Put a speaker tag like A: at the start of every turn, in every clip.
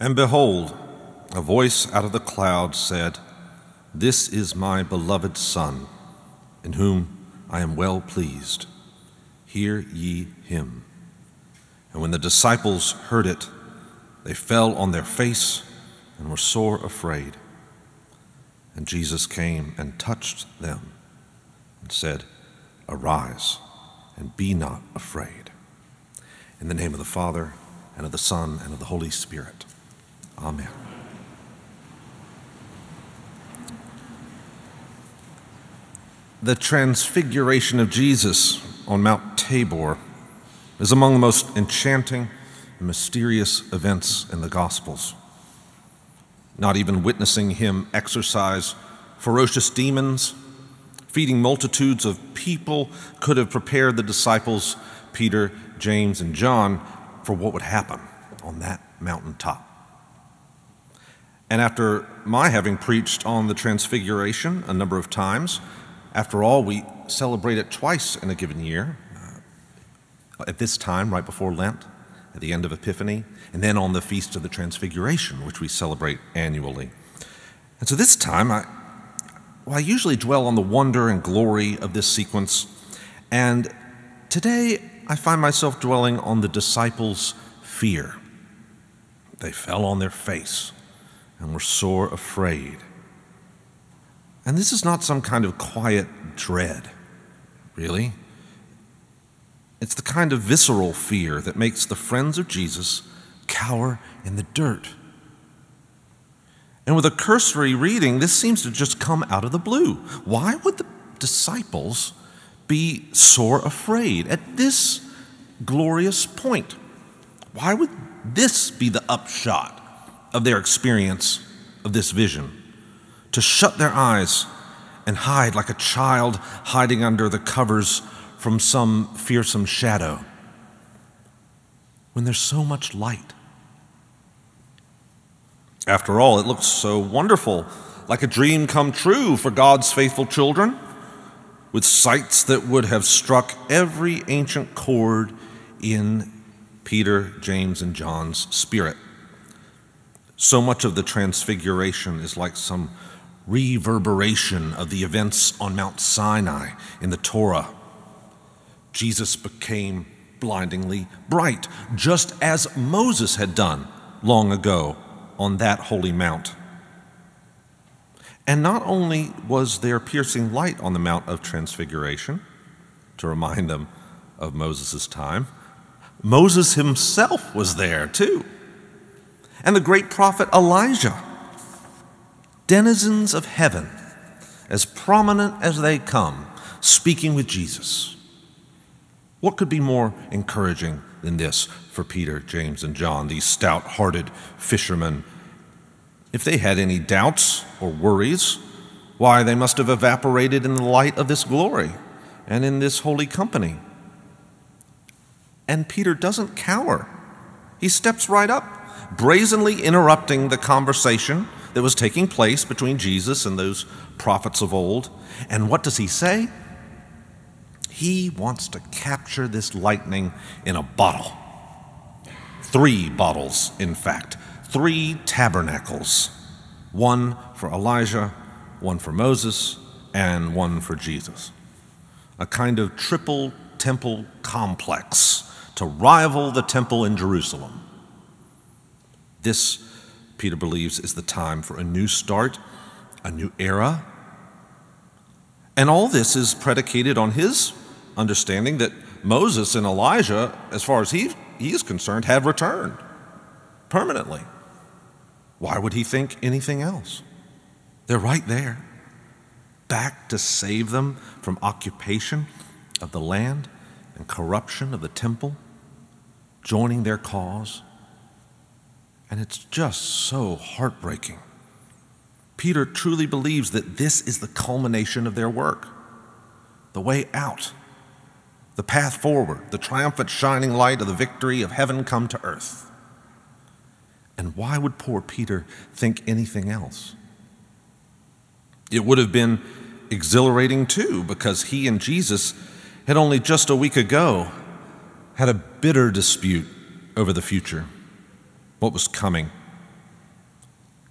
A: And behold, a voice out of the cloud said, "This is my beloved Son, in whom I am well pleased. Hear ye him." And when the disciples heard it, they fell on their face and were sore afraid. And Jesus came and touched them and said, "Arise, and be not afraid." In the name of the Father, and of the Son, and of the Holy Spirit. Amen. The transfiguration of Jesus on Mount Tabor is among the most enchanting and mysterious events in the Gospels. Not even witnessing him exorcise ferocious demons, feeding multitudes of people, could have prepared the disciples, Peter, James, and John, for what would happen on that mountaintop. And after my having preached on the Transfiguration a number of times, after all, we celebrate it twice in a given year, at this time, right before Lent, at the end of Epiphany, and then on the Feast of the Transfiguration, which we celebrate annually. And so this time, I usually dwell on the wonder and glory of this sequence, and today I find myself dwelling on the disciples' fear. They fell on their face and were sore afraid. And this is not some kind of quiet dread, really. It's the kind of visceral fear that makes the friends of Jesus cower in the dirt. And with a cursory reading, this seems to just come out of the blue. Why would the disciples be sore afraid at this glorious point? Why would this be the upshot of their experience of this vision? To shut their eyes and hide like a child hiding under the covers from some fearsome shadow, when there's so much light. After all, it looks so wonderful, like a dream come true for God's faithful children, with sights that would have struck every ancient chord in Peter, James, and John's spirit. So much of the Transfiguration is like some reverberation of the events on Mount Sinai in the Torah. Jesus became blindingly bright, just as Moses had done long ago on that holy mount. And not only was there piercing light on the Mount of Transfiguration, to remind them of Moses' time, Moses himself was there too. And the great prophet Elijah, denizens of heaven, as prominent as they come, speaking with Jesus. What could be more encouraging than this for Peter, James, and John, these stout-hearted fishermen? If they had any doubts or worries, why, they must have evaporated in the light of this glory and in this holy company. And Peter doesn't cower. He steps right up, brazenly interrupting the conversation that was taking place between Jesus and those prophets of old. And what does he say? He wants to capture this lightning in a bottle. 3 bottles, in fact. 3 tabernacles. One for Elijah, one for Moses, and one for Jesus. A kind of triple temple complex to rival the temple in Jerusalem. This, Peter believes, is the time for a new start, a new era. And all this is predicated on his understanding that Moses and Elijah, as far as he is concerned, have returned permanently. Why would he think anything else? They're right there, back to save them from occupation of the land and corruption of the temple, joining their cause. And it's just so heartbreaking. Peter truly believes that this is the culmination of their work, the way out, the path forward, the triumphant shining light of the victory of heaven come to earth. And why would poor Peter think anything else? It would have been exhilarating too, because he and Jesus had only just a week ago had a bitter dispute over the future, what was coming,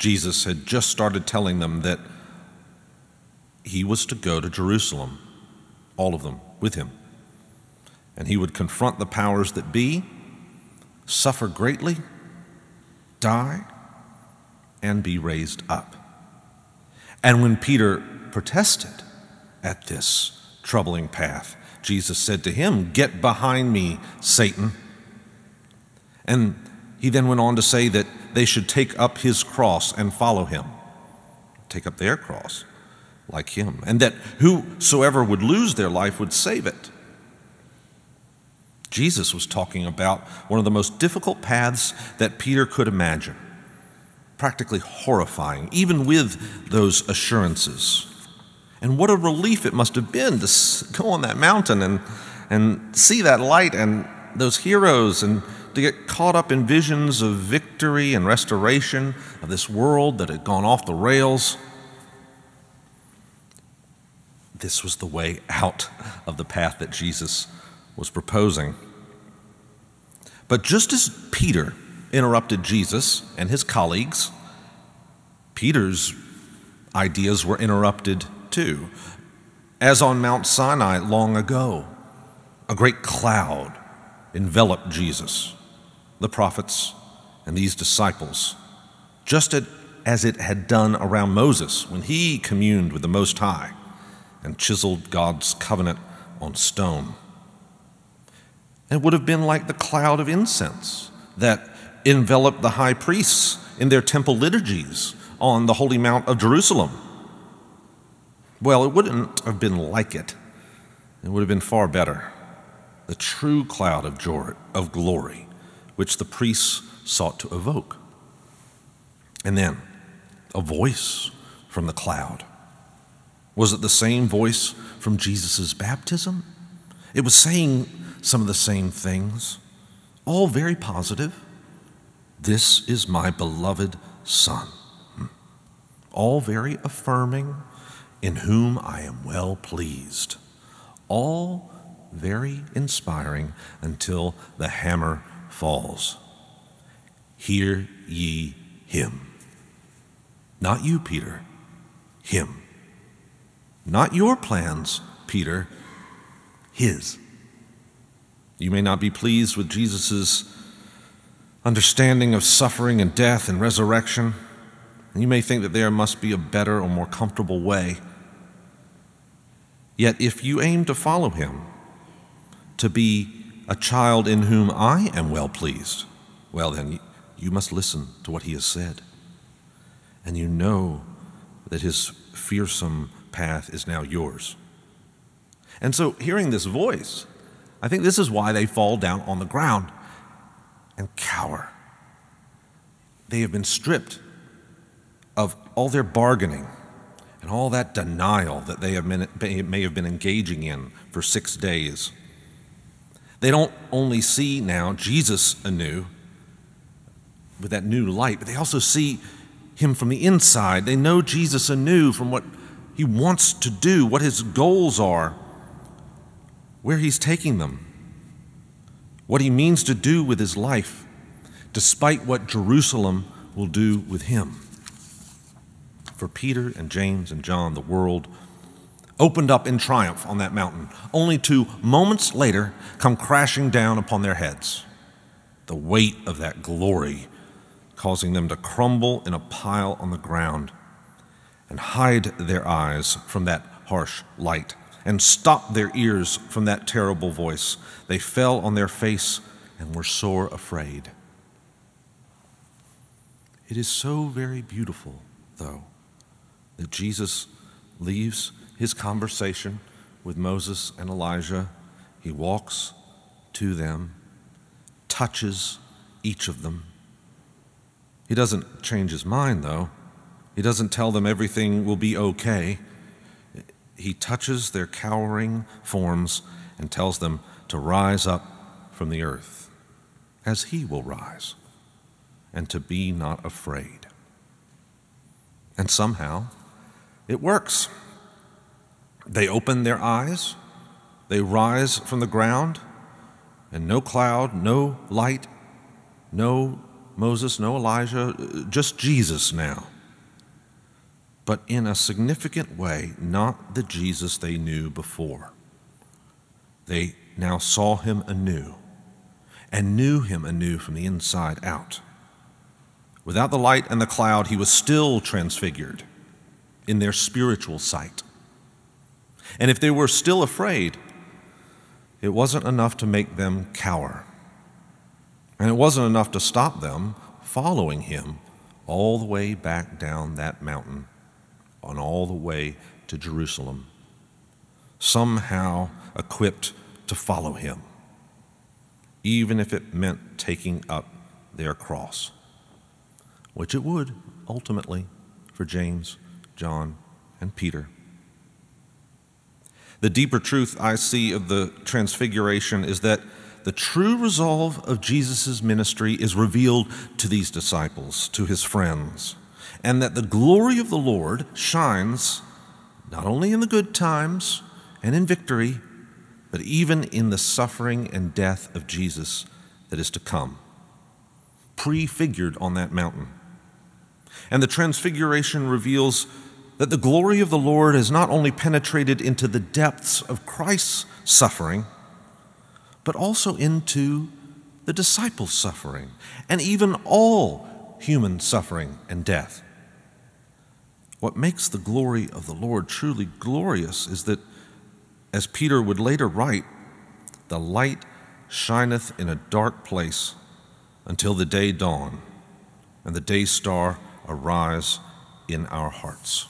A: Jesus had just started telling them that he was to go to Jerusalem, all of them, with him. And he would confront the powers that be, suffer greatly, die, and be raised up. And when Peter protested at this troubling path, Jesus said to him, "Get behind me, Satan." And he then went on to say that they should take up his cross and follow him, take up their cross like him, and that whosoever would lose their life would save it. Jesus was talking about one of the most difficult paths that Peter could imagine, practically horrifying, even with those assurances. And what a relief it must have been to go on that mountain and see that light and those heroes, and to get caught up in visions of victory and restoration of this world that had gone off the rails. This was the way out of the path that Jesus was proposing. But just as Peter interrupted Jesus and his colleagues, Peter's ideas were interrupted too. As on Mount Sinai long ago, a great cloud enveloped Jesus, the prophets, and these disciples, just as it had done around Moses when he communed with the Most High and chiseled God's covenant on stone. It would have been like the cloud of incense that enveloped the high priests in their temple liturgies on the Holy Mount of Jerusalem. Well, it wouldn't have been like it. It would have been far better. The true cloud of glory, which the priests sought to evoke. And then a voice from the cloud. Was it the same voice from Jesus' baptism? It was saying some of the same things, all very positive. "This is my beloved Son." All very affirming, "in whom I am well pleased." All very inspiring until the hammer falls. "Hear ye him." Not you, Peter, him. Not your plans, Peter, his. You may not be pleased with Jesus' understanding of suffering and death and resurrection. You may think that there must be a better or more comfortable way. Yet if you aim to follow him, to be a child in whom I am well pleased, well then you must listen to what he has said. And you know that his fearsome path is now yours. And so hearing this voice, I think this is why they fall down on the ground and cower. They have been stripped of all their bargaining and all that denial that they may have been engaging in for 6 days. They don't only see now Jesus anew with that new light, but they also see him from the inside. They know Jesus anew from what he wants to do, what his goals are, where he's taking them, what he means to do with his life, despite what Jerusalem will do with him. For Peter and James and John, the world opened up in triumph on that mountain, only to moments later come crashing down upon their heads. The weight of that glory causing them to crumble in a pile on the ground and hide their eyes from that harsh light and stop their ears from that terrible voice. They fell on their face and were sore afraid. It is so very beautiful, though, that Jesus leaves his conversation with Moses and Elijah. He walks to them, touches each of them. He doesn't change his mind, though. He doesn't tell them everything will be okay. He touches their cowering forms and tells them to rise up from the earth, as he will rise, and to be not afraid. And somehow, it works. They open their eyes, they rise from the ground, and no cloud, no light, no Moses, no Elijah, just Jesus now. But in a significant way, not the Jesus they knew before. They now saw him anew and knew him anew from the inside out. Without the light and the cloud, he was still transfigured in their spiritual sight. And if they were still afraid, it wasn't enough to make them cower. And it wasn't enough to stop them following him all the way back down that mountain and all the way to Jerusalem, somehow equipped to follow him, even if it meant taking up their cross, which it would ultimately for James, John, and Peter. The deeper truth I see of the Transfiguration is that the true resolve of Jesus' ministry is revealed to these disciples, to his friends, and that the glory of the Lord shines not only in the good times and in victory, but even in the suffering and death of Jesus that is to come, prefigured on that mountain. And the Transfiguration reveals that the glory of the Lord has not only penetrated into the depths of Christ's suffering, but also into the disciples' suffering, and even all human suffering and death. What makes the glory of the Lord truly glorious is that, as Peter would later write, the light shineth in a dark place until the day dawn, and the day star arise in our hearts.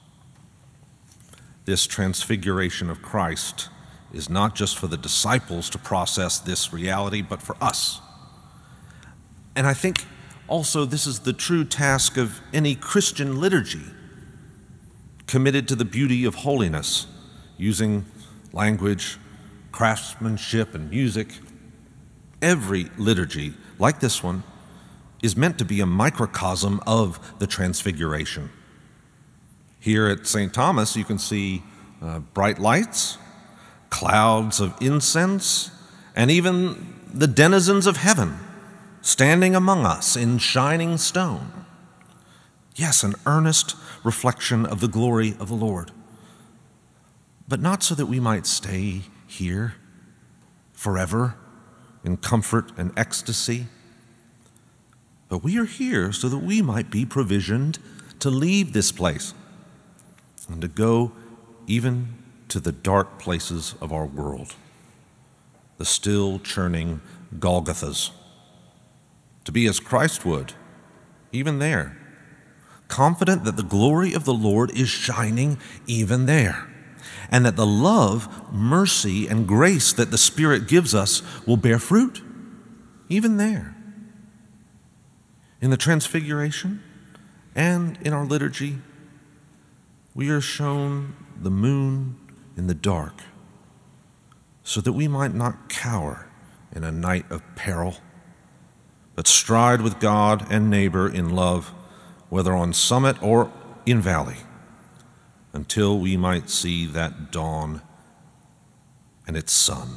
A: This transfiguration of Christ is not just for the disciples to process this reality, but for us. And I think also this is the true task of any Christian liturgy, committed to the beauty of holiness, using language, craftsmanship, and music. Every liturgy, like this one, is meant to be a microcosm of the Transfiguration. Here at St. Thomas, you can see bright lights, clouds of incense, and even the denizens of heaven standing among us in shining stone. Yes, an earnest reflection of the glory of the Lord. But not so that we might stay here forever in comfort and ecstasy, but we are here so that we might be provisioned to leave this place and to go even to the dark places of our world, the still churning Golgothas, to be as Christ would, even there, confident that the glory of the Lord is shining even there, and that the love, mercy, and grace that the Spirit gives us will bear fruit, even there. In the Transfiguration and in our liturgy, we are shown the moon in the dark, so that we might not cower in a night of peril, but stride with God and neighbor in love, whether on summit or in valley, until we might see that dawn and its sun.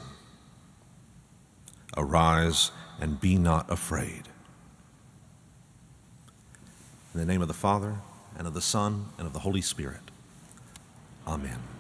A: Arise and be not afraid. In the name of the Father, and of the Son, and of the Holy Spirit. Amen.